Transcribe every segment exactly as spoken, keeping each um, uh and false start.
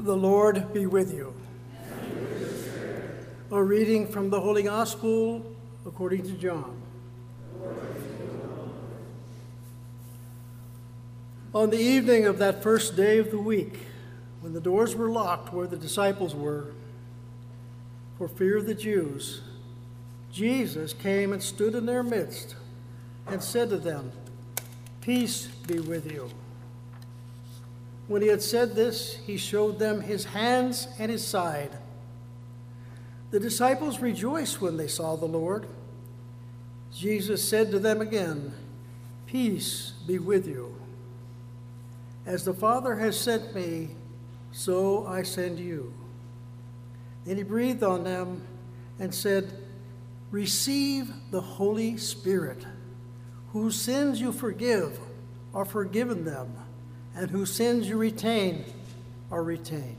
The Lord be with you. And with your spirit. A reading from the Holy Gospel according to John. On the evening of that first day of the week, when the doors were locked where the disciples were, for fear of the Jews, Jesus came and stood in their midst and said to them, "Peace be with you." When he had said this, he showed them his hands and his side. The disciples rejoiced when they saw the Lord. Jesus said to them again, "Peace be with you. As the Father has sent me, so I send you." Then he breathed on them and said, "Receive the Holy Spirit. Whose sins you forgive are forgiven them, and whose sins you retain are retained."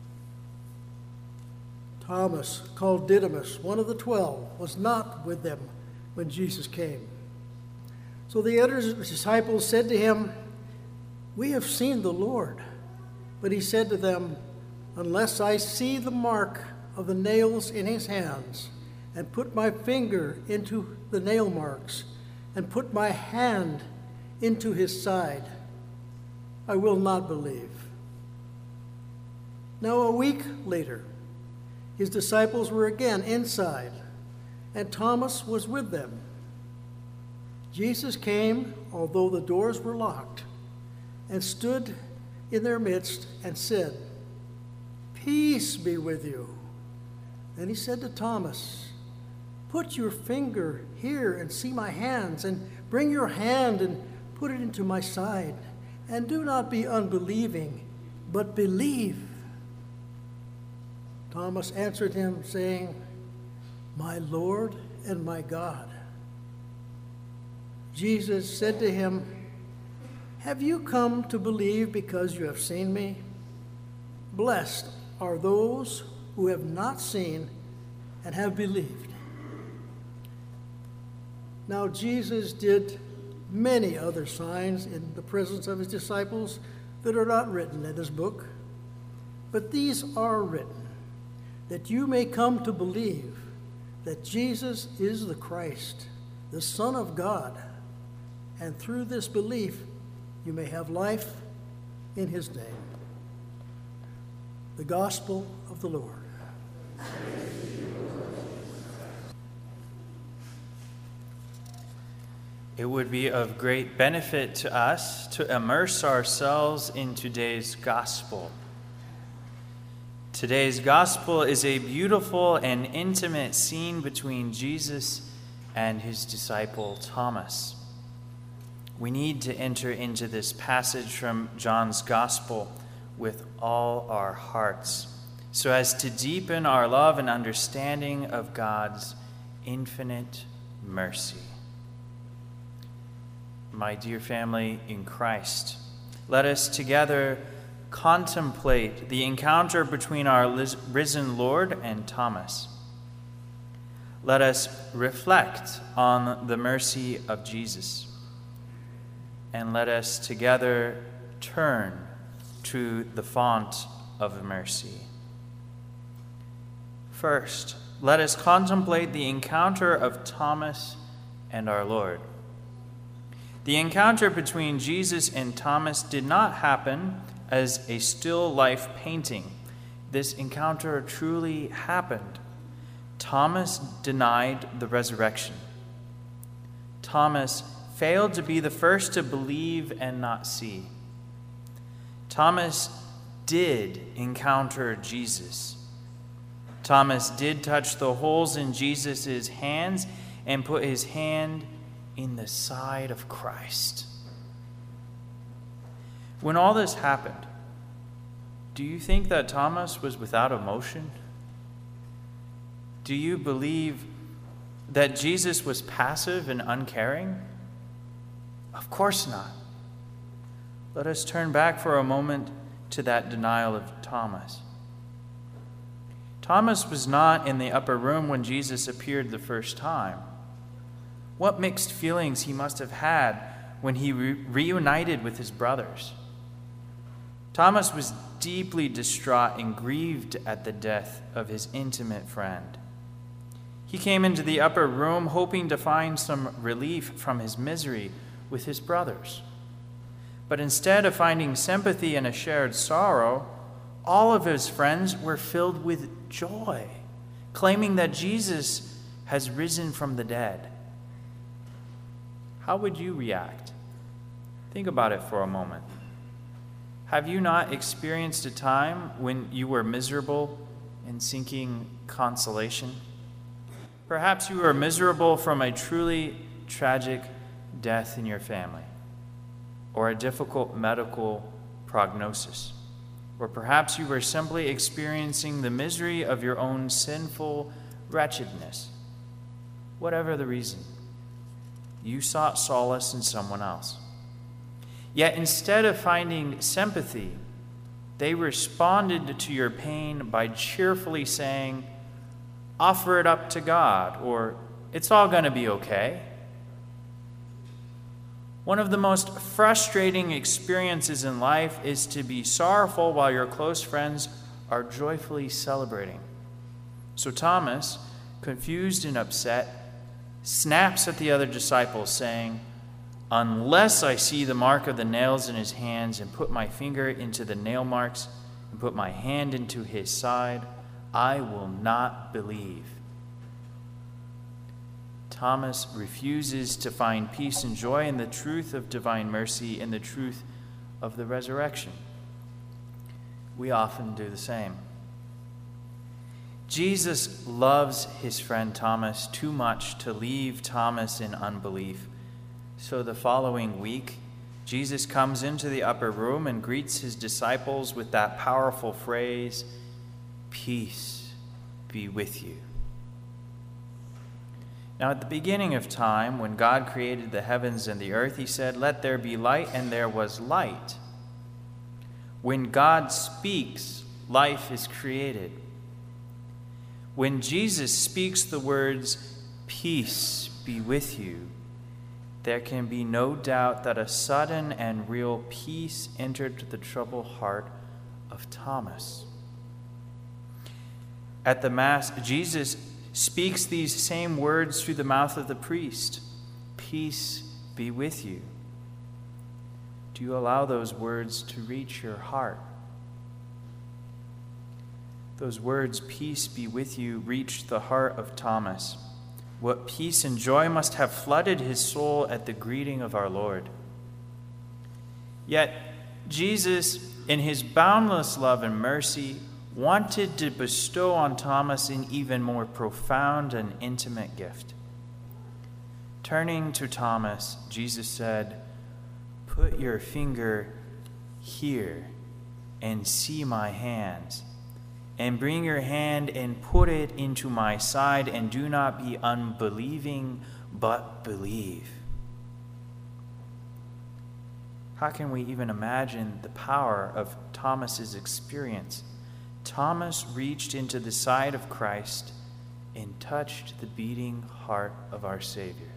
Thomas, called Didymus, one of the twelve, was not with them when Jesus came. So the other disciples said to him, "We have seen the Lord." But he said to them, "Unless I see the mark of the nails in his hands, and put my finger into the nail marks, and put my hand into his side, I will not believe." Now a week later, his disciples were again inside, and Thomas was with them. Jesus came, although the doors were locked, and stood in their midst and said, "Peace be with you." Then he said to Thomas, "Put your finger here and see my hands, and bring your hand and put it into my side. And do not be unbelieving, but believe." Thomas answered him, saying, "My Lord and my God." Jesus said to him, "Have you come to believe because you have seen me? Blessed are those who have not seen and have believed." Now Jesus did many other signs in the presence of his disciples that are not written in this book, but these are written, that you may come to believe that Jesus is the Christ, the Son of God, and through this belief you may have life in his name. The Gospel of the Lord. It would be of great benefit to us to immerse ourselves in today's gospel. Today's gospel is a beautiful and intimate scene between Jesus and his disciple Thomas. We need to enter into this passage from John's gospel with all our hearts, so as to deepen our love and understanding of God's infinite mercy. My dear family in Christ, let us together contemplate the encounter between our risen Lord and Thomas. Let us reflect on the mercy of Jesus, and let us together turn to the font of mercy. First, let us contemplate the encounter of Thomas and our Lord. The encounter between Jesus and Thomas did not happen as a still life painting. This encounter truly happened. Thomas denied the resurrection. Thomas failed to be the first to believe and not see. Thomas did encounter Jesus. Thomas did touch the holes in Jesus' hands and put his hand in the side of Christ. When all this happened, do you think that Thomas was without emotion? Do you believe that Jesus was passive and uncaring? Of course not. Let us turn back for a moment to that denial of Thomas. Thomas was not in the upper room when Jesus appeared the first time. What mixed feelings he must have had when he re- reunited with his brothers. Thomas was deeply distraught and grieved at the death of his intimate friend. He came into the upper room hoping to find some relief from his misery with his brothers. But instead of finding sympathy and a shared sorrow, all of his friends were filled with joy, claiming that Jesus has risen from the dead. How would you react? Think about it for a moment. Have you not experienced a time when you were miserable and seeking consolation? Perhaps you were miserable from a truly tragic death in your family, or a difficult medical prognosis. Or perhaps you were simply experiencing the misery of your own sinful wretchedness. Whatever the reason, you sought solace in someone else. Yet instead of finding sympathy, they responded to your pain by cheerfully saying, "Offer it up to God," or "It's all going to be okay." One of the most frustrating experiences in life is to be sorrowful while your close friends are joyfully celebrating. So Thomas, confused and upset, snaps at the other disciples, saying, "Unless I see the mark of the nails in his hands and put my finger into the nail marks and put my hand into his side, I will not believe." Thomas refuses to find peace and joy in the truth of divine mercy and the truth of the resurrection. We often do the same. Jesus loves his friend Thomas too much to leave Thomas in unbelief. So the following week, Jesus comes into the upper room and greets his disciples with that powerful phrase, "Peace be with you." Now, at the beginning of time, when God created the heavens and the earth, he said, "Let there be light," and there was light. When God speaks, life is created. When Jesus speaks the words, "Peace be with you," there can be no doubt that a sudden and real peace entered the troubled heart of Thomas. At the Mass, Jesus speaks these same words through the mouth of the priest, "Peace be with you." Do you allow those words to reach your heart? Those words, "Peace be with you," reached the heart of Thomas. What peace and joy must have flooded his soul at the greeting of our Lord. Yet Jesus, in his boundless love and mercy, wanted to bestow on Thomas an even more profound and intimate gift. Turning to Thomas, Jesus said, "Put your finger here and see my hands, and bring your hand and put it into my side, and do not be unbelieving, but believe." How can we even imagine the power of Thomas's experience? Thomas reached into the side of Christ and touched the beating heart of our Savior.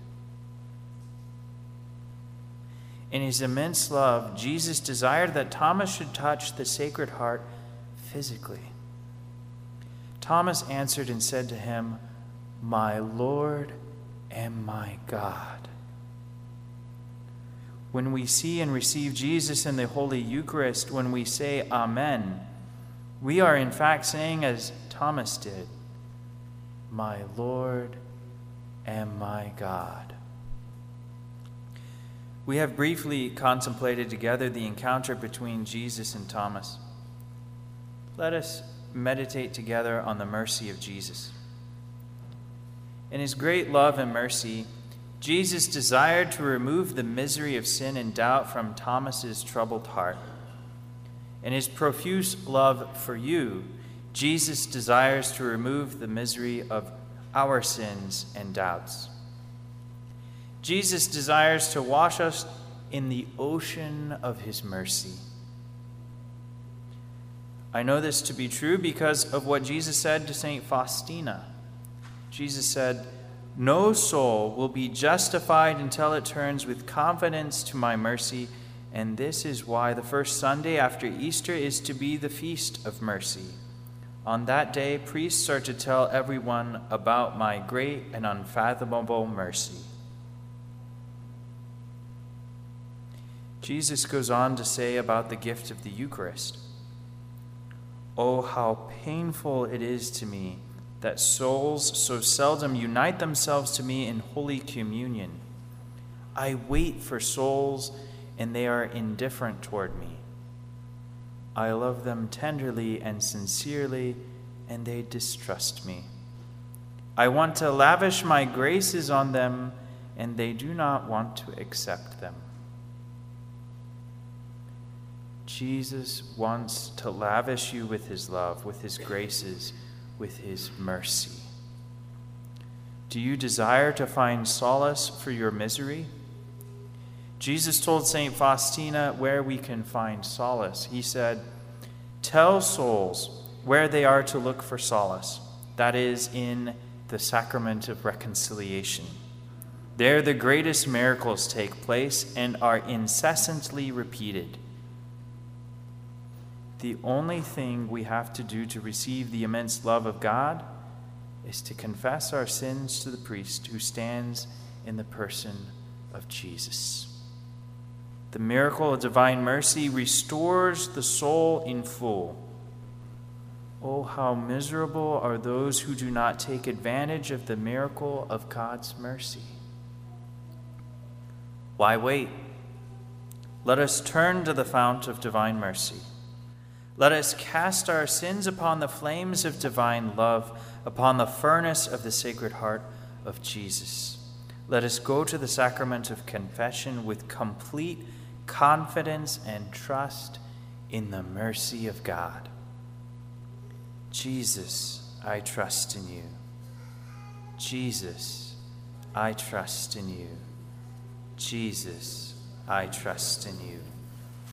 In his immense love, Jesus desired that Thomas should touch the Sacred Heart physically. Thomas answered and said to him, "My Lord and my God." When we see and receive Jesus in the Holy Eucharist, when we say Amen, we are in fact saying as Thomas did, "My Lord and my God." We have briefly contemplated together the encounter between Jesus and Thomas. Let us meditate together on the mercy of Jesus. In his great love and mercy, Jesus desired to remove the misery of sin and doubt from Thomas's troubled heart. In his profuse love for you, Jesus desires to remove the misery of our sins and doubts. Jesus desires to wash us in the ocean of his mercy. I know this to be true because of what Jesus said to Saint Faustina. Jesus said, "No soul will be justified until it turns with confidence to my mercy and this is why the first Sunday after Easter is to be the Feast of Mercy. On that day, priests are to tell everyone about my great and unfathomable mercy. Jesus goes on to say about the gift of the Eucharist, "Oh, how painful it is to me that souls so seldom unite themselves to me in Holy Communion. I wait for souls, and they are indifferent toward me. I love them tenderly and sincerely, and they distrust me. I want to lavish my graces on them, and they do not want to accept them." Jesus wants to lavish you with his love, with his graces, with his mercy. Do you desire to find solace for your misery? Jesus told Saint Faustina where we can find solace. He said, "Tell souls where they are to look for solace, that is, in the sacrament of reconciliation. There the greatest miracles take place and are incessantly repeated. The only thing we have to do to receive the immense love of God is to confess our sins to the priest who stands in the person of Jesus. The miracle of divine mercy restores the soul in full. Oh, how miserable are those who do not take advantage of the miracle of God's mercy. Why wait? Let us turn to the fount of divine mercy. Let us cast our sins upon the flames of divine love, upon the furnace of the Sacred Heart of Jesus. Let us go to the sacrament of confession with complete confidence and trust in the mercy of God. Jesus, I trust in you. Jesus, I trust in you. Jesus, I trust in you.